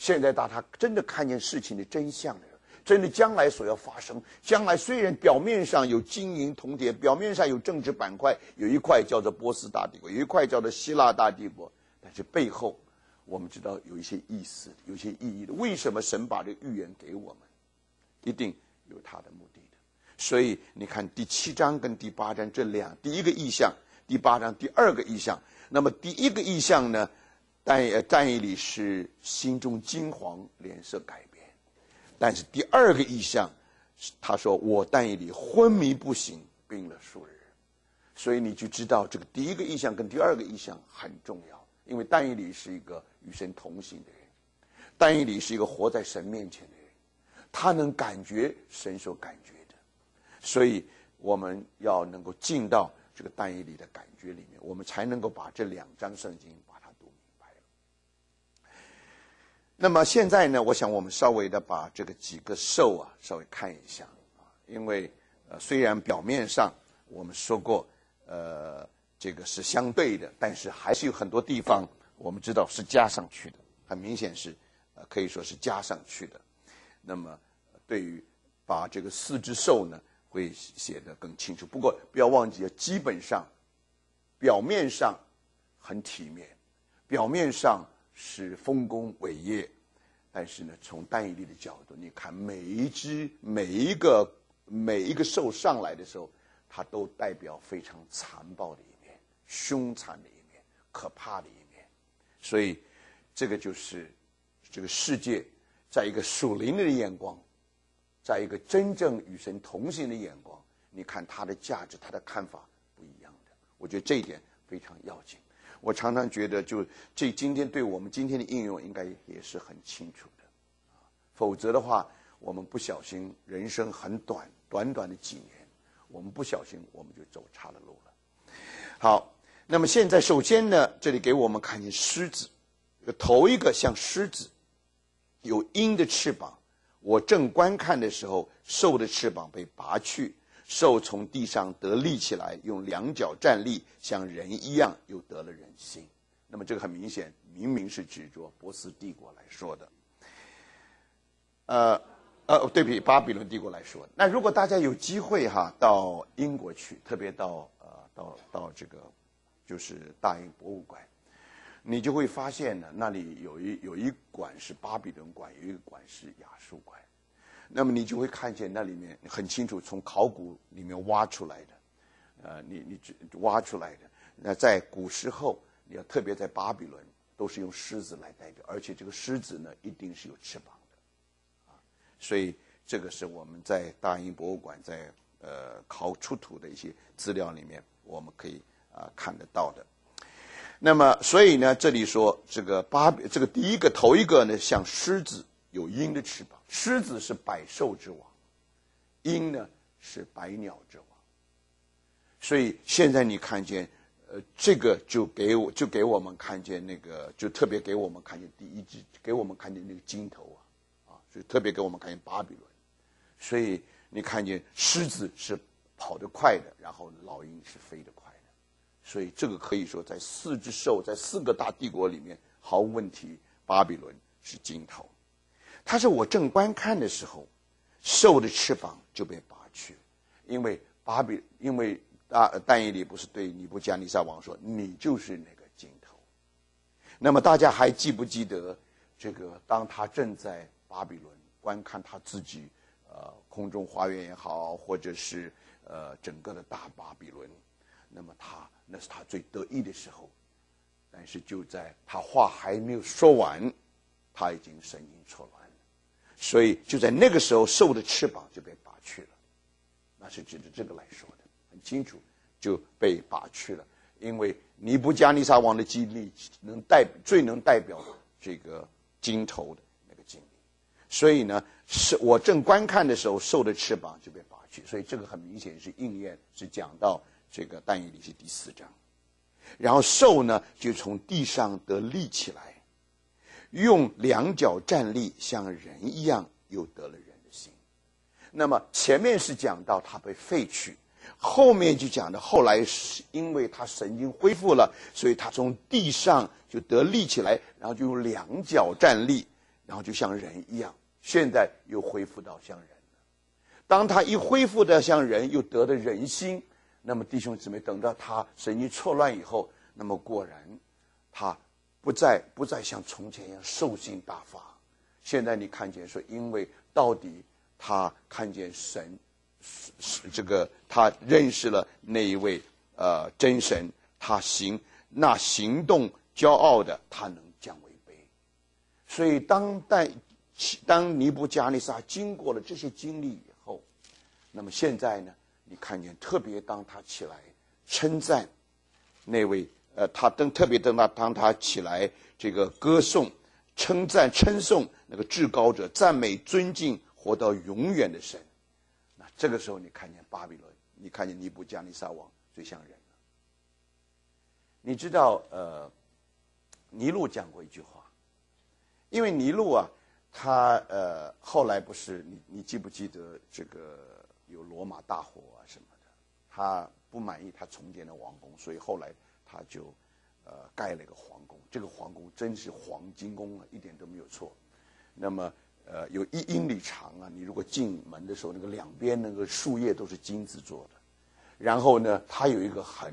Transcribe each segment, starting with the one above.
现在当他真的看见事情的真相了，真的将来所要发生，将来虽然表面上有金银铜铁，表面上有政治板块，有一块叫做波斯大帝国，有一块叫做希腊大帝国，但是背后我们知道有一些意思，有一些意义的。为什么神把这个预言给我们？一定有他的目的的。所以你看第7章跟第8章这第一个意象，第8章第二个意象。那么第一个意象呢，但以理是心中惊惶，脸色改变。但是第二个意象，他说我但以理昏迷不醒，病了数日。所以你就知道这个第一个意象跟第二个意象很重要，因为但以理是一个与神同行的人，但以理是一个活在神面前的人，他能感觉神所感觉的，所以我们要能够进到这个但以理的感觉里面，我们才能够把这2章圣经把它读明白了。那么现在呢，我想我们稍微的把这个几个兽啊稍微看一下啊，因为虽然表面上我们说过这个是相对的，但是还是有很多地方我们知道是加上去的，很明显是可以说是加上去的。那么对于把这个4只兽呢会写得更清楚，不过不要忘记基本上表面上很体面，表面上是丰功伟业，但是呢从但以理的角度，你看每一个兽上来的时候，它都代表非常残暴的一面，凶残的一面，可怕的一面。所以这个就是这个世界在一个属灵的眼光，在一个真正与神同行的眼光，你看它的价值，它的看法不一样的。我觉得这一点非常要紧。我常常觉得这今天对我们今天的应用应该也是很清楚的，否则的话我们不小心人生很短的几年，我们不小心我们就走岔了路了。好，那么现在首先呢，这里给我们看见狮子，头一个像狮子，有鹰的翅膀。我正观看的时候，兽的翅膀被拔去，兽从地上得立起来，用2脚站立，像人一样，又得了人心。那么这个很明显，明明是指着波斯帝国来说的。对比巴比伦帝国来说。那如果大家有机会到英国去，特别到这个就是大英博物馆，你就会发现呢，那里有一馆是巴比伦馆，有一个馆是亚述馆。那么你就会看见那里面很清楚，从考古里面挖出来的，你挖出来的。那在古时候，你要特别在巴比伦，都是用狮子来代表，而且这个狮子呢，一定是有翅膀的，所以这个是我们在大英博物馆在考出土的一些资料里面，我们可以看得到的。那么，所以呢，这里说这个头一个呢，像狮子，有鹰的翅膀。狮子是百兽之王，鹰呢是百鸟之王。所以现在你看见，这个就给我们看见那个，就特别给我们看见第一只，给我们看见那个金头所以特别给我们看见巴比伦。所以你看见狮子是跑得快的，然后老鹰是飞得快的。所以这个可以说在4只兽，在4个大帝国里面毫无问题，巴比伦是金头。他说我正观看的时候，兽的翅膀就被拔去，因为但以理不是对尼布甲尼撒王说，你就是那个金头。那么大家还记不记得这个当他正在巴比伦观看他自己空中花园也好，或者是整个的大巴比伦，那么那是他最得意的时候，但是就在他话还没有说完，他已经神经错乱了。所以就在那个时候，兽的翅膀就被拔去了，那是指着这个来说的，很清楚，就被拔去了。因为尼布甲尼撒王的经历最能代表这个金头的那个经历，所以呢，是我正观看的时候，兽的翅膀就被拔去，所以这个很明显是应验，是讲到这个但以理是第4章。然后兽呢就从地上得立起来，用2脚站立，像人一样，又得了人的心。那么前面是讲到他被废去，后面就讲的后来是因为他神经恢复了，所以他从地上就得立起来，然后就用2脚站立。 然后就像人一样，现在又恢复到像人了。当他一恢复到像人，又得了人心，那么弟兄姊妹，等到他神经错乱以后，那么果然他不再像从前一样兽性大发。现在你看见说，因为到底他看见神，这个他认识了那一位真神，他行动骄傲的，他能降为卑。所以当尼布加尼撒经过了这些经历以后，那么现在呢，你看见特别当他起来称赞那位当他起来这个歌颂称颂那个至高者，赞美尊敬活到永远的神，那这个时候你看见巴比伦，你看见尼布加尼撒王最像人了。你知道尼禄讲过一句话，因为尼禄啊，他后来不是你记不记得这个有罗马大火啊什么的，他不满意他重建的王宫，所以后来他就盖了一个皇宫。这个皇宫真是黄金宫啊，一点都没有错。那么有1英里长啊，你如果进门的时候，那个两边那个树叶都是金子做的。然后呢，它有一个很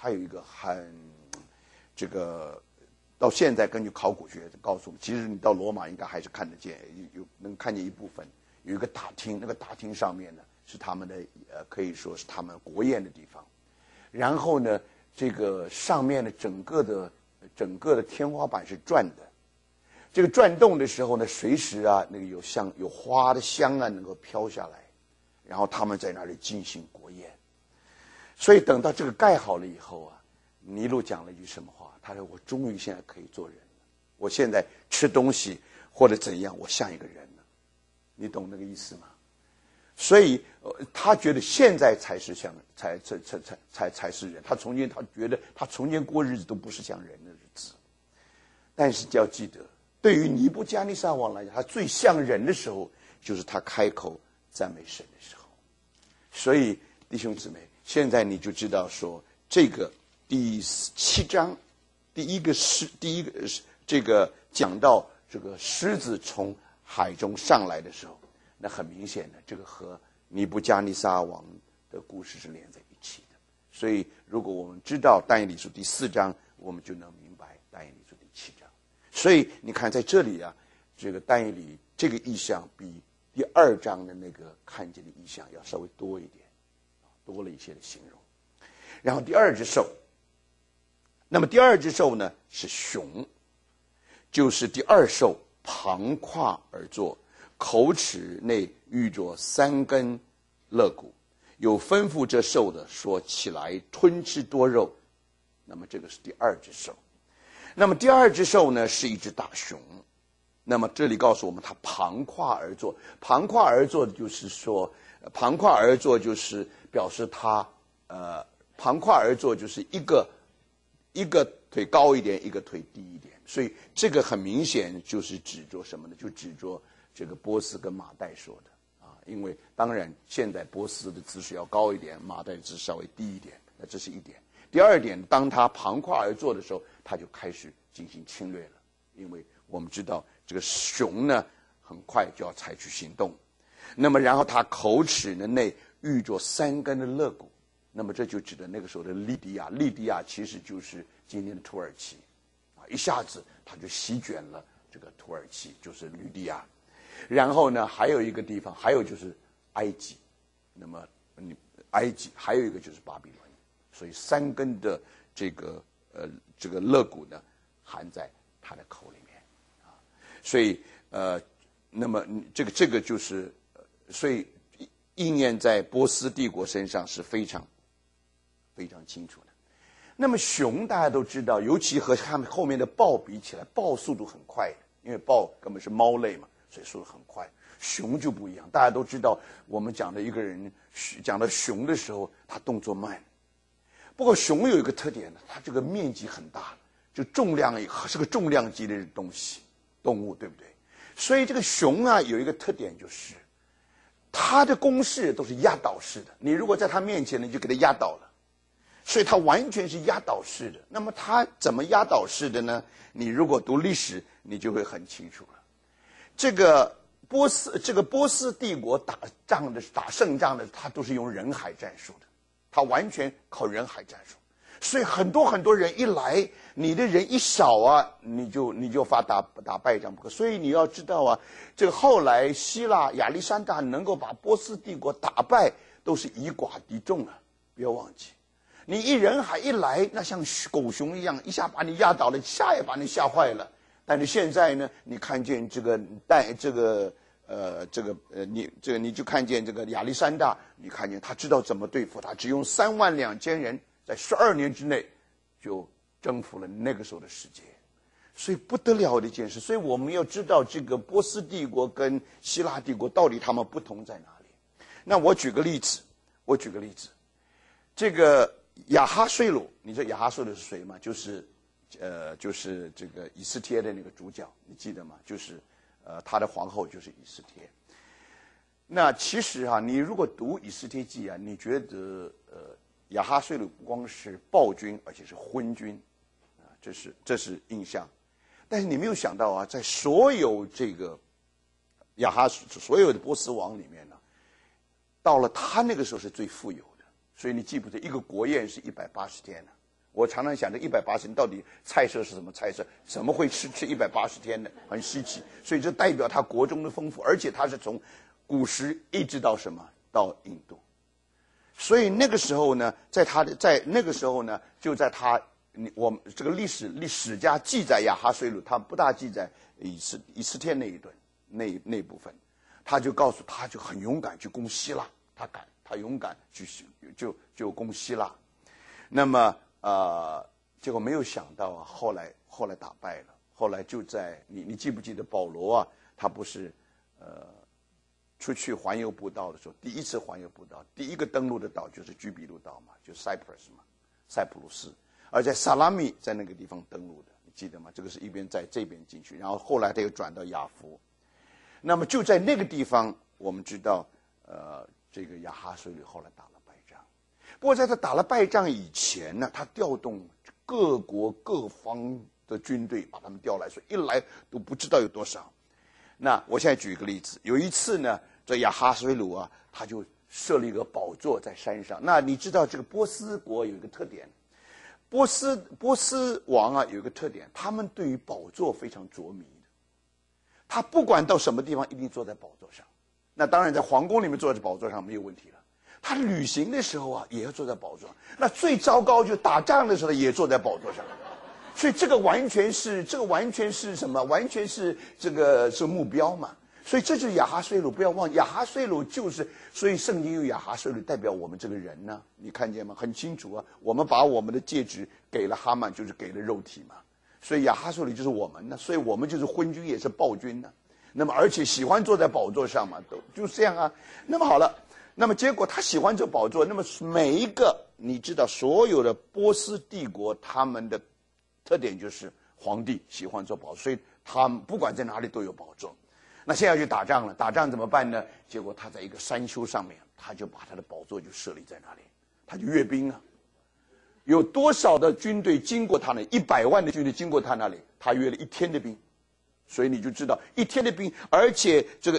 这个到现在根据考古学告诉我们，其实你到罗马应该还是看得见，能看见一部分，有一个大厅，那个大厅上面呢是他们的可以说是他们国宴的地方。然后呢，这个上面的整个的天花板是转的，这个转动的时候呢，随时啊那个有花的香啊能够飘下来，然后他们在那里进行国宴。所以等到这个盖好了以后啊，尼禄讲了一句什么话？他说：“我终于现在可以做人了，我现在吃东西或者怎样，我像一个人了。”你懂那个意思吗？所以他觉得现在才是才是人。他觉得他从前过日子都不是像人的日子。但是就要记得，对于尼布加尼撒王来讲，他最像人的时候，就是他开口赞美神的时候。所以弟兄姊妹，现在你就知道说，这个第7章第一个这个讲到这个狮子从海中上来的时候，那很明显的，这个和尼布加尼撒王的故事是连在一起的。所以如果我们知道但以理书第4章，我们就能明白但以理书第7章。所以你看在这里啊，这个但以理这个意象比第2章的那个看见的意象要稍微多一点，多了一些的形容。然后第2只兽，那么第2只兽呢是熊，就是第2兽旁跨而坐，口齿内遇着3根肋骨，有吩咐这兽的说：“起来吞吃多肉。”那么这个是第2只兽。那么第2只兽呢是一只大熊。那么这里告诉我们，它旁跨而坐。旁跨而坐就是说，旁跨而坐就是表示它旁跨而坐就是一个腿高一点，一个腿低一点。所以这个很明显就是指着什么呢？就指着这个波斯跟马代说的啊。因为当然现在波斯的姿势要高一点，马代姿稍微低一点，那这是一点。第2点，当他旁跨而坐的时候，他就开始进行侵略了。因为我们知道这个熊呢很快就要采取行动，那么然后他口齿的内遇着3根的肋骨，那么这就指的那个时候的利迪亚。利迪亚其实就是今天的土耳其啊，一下子他就席卷了这个土耳其，就是吕底亚。然后呢还有一个地方，还有就是埃及，那么埃及还有一个就是巴比伦。所以3根的这个肋骨呢含在他的口里面啊。所以那么这个就是所以应验在波斯帝国身上是非常非常清楚的。那么熊大家都知道，尤其和他们后面的豹比起来，豹速度很快的，因为豹根本是猫类嘛，所以速度很快。熊就不一样，大家都知道，我们讲的一个人讲到熊的时候，他动作慢。不过熊有一个特点呢，它这个面积很大，就重量是个重量级的动物，对不对？所以这个熊啊有一个特点，就是它的攻势都是压倒式的。你如果在它面前呢，你就给它压倒了，所以它完全是压倒式的。那么它怎么压倒式的呢？你如果读历史，你就会很清楚了。 这个波斯帝国打胜仗的，他都是用人海战术的，他完全靠人海战术。所以很多人一来，你的人一少啊，你就发打败仗不可。所以你要知道啊，这个后来希腊亚历山大能够把波斯帝国打败，都是以寡敌众啊，不要忘记。你一人海一来，那像狗熊一样，一下把你压倒了，一下也把你吓坏了。但是现在呢，你看见你就看见这个亚历山大，你看见他知道怎么对付他，只用32000人。在12年之内，就征服了那个时候的世界，所以不得了的一件事。所以我们要知道，这个波斯帝国跟希腊帝国到底他们不同在哪里。那我举个例子，这个亚哈水鲁，你知道亚哈水鲁是谁吗？就是这个以斯帖的那个主角，你记得吗？就是他的皇后就是以斯帖。那其实啊，你如果读以斯帖记啊，你觉得亚哈水鲁不光是暴君，而且是昏君，啊，这是印象。但是你没有想到啊，在所有这个所有的波斯王里面呢，到了他那个时候是最富有的。所以你记不记得一个国宴是180天呢？我常常想着180天到底菜色是什么菜色？怎么会吃180天呢？很稀奇。所以这代表他国中的丰富，而且他是从古时一直到什么？到印度。所以那个时候呢，在那个时候呢，就在我们这个历史家记载亚哈水鲁，他不大记载以斯帖那部分，他就告诉他就很勇敢去攻希腊，他勇敢去就攻希腊，那么结果没有想到啊，后来打败了，后来就在你记不记得保罗啊，他不是出去环游布道的时候，第一次环游布道，第一个登陆的岛就是居比路岛嘛，就 Cyprus 嘛，塞浦路斯，而在萨拉密在那个地方登陆的，你记得吗？这个是一边在这边进去，然后后来他又转到雅弗，那么就在那个地方，我们知道，这个亚哈水鲁后来打了败仗。不过在他打了败仗以前呢，他调动各国各方的军队把他们调来，所以一来都不知道有多少。那我现在举一个例子，有一次呢，这亚哈水鲁啊，他就设了一个宝座在山上。那你知道这个波斯国有一个特点，波斯王啊有一个特点，他们对于宝座非常着迷的。他不管到什么地方，一定坐在宝座上。那当然在皇宫里面坐在宝座上没有问题了。他旅行的时候啊，也要坐在宝座上。那最糟糕就打仗的时候也坐在宝座上。所以这个完全是什么？完全是这个是目标嘛。所以这就是亚哈水鲁，不要忘，亚哈水鲁就是，所以圣经有亚哈水鲁代表我们这个人呢，你看见吗？很清楚啊，我们把我们的戒指给了哈曼，就是给了肉体嘛。所以亚哈水鲁就是我们呢，所以我们就是昏君，也是暴君呢。那么而且喜欢坐在宝座上嘛，都就是这样啊。那么好了，那么结果他喜欢坐宝座，那么每一个你知道，所有的波斯帝国他们的特点就是皇帝喜欢坐宝座，所以他们不管在哪里都有宝座。那现在要去打仗了，打仗怎么办呢？结果他在一个山丘上面，他就把他的宝座就设立在那里，他就阅兵啊。有多少的军队经过他那？100万的军队经过他那里，他阅了1天的兵。所以你就知道1天的兵，而且就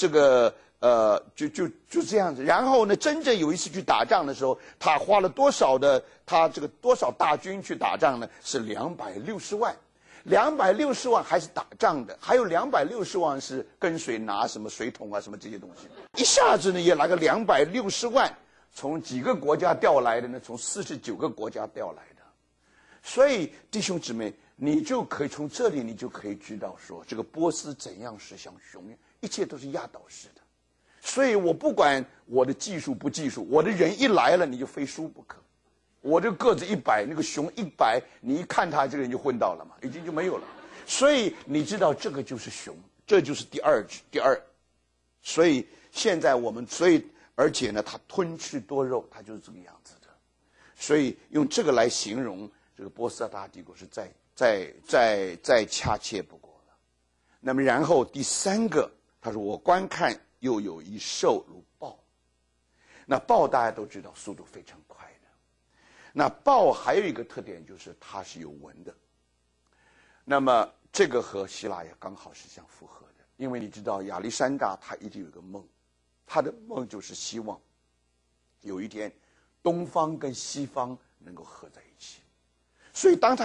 这样子。然后呢，真正有一次去打仗的时候，他花了多少大军去打仗呢？是260万，260万还是打仗的，还有260万是跟随拿什么水桶啊什么这些东西。一下子呢也来个260万，从几个国家调来的呢？从49个国家调来的。所以弟兄姊妹，你就可以从这里，你就可以知道说，这个波斯怎样是像熊一样，一切都是压倒式的。所以我不管我的技术不技术，我的人一来了，你就非输不可。我这个子100，那个熊100，你一看他这个人就昏倒了嘛，已经就没有了。所以你知道这个就是熊，这就是第二。所以现在我们，而且呢，他吞吃多肉，他就是这个样子的。所以用这个来形容这个波斯大帝国是再恰切不过了。那么然后第3个，他说我观看又有一兽如豹。那豹大家都知道速度非常快的。那豹还有一个特点就是它是有纹的。那么这个和希腊也刚好是相符合的。 因为你知道亚历山大他一直有个梦，他的梦就是希望有一天东方跟西方能够合在一起。所以当他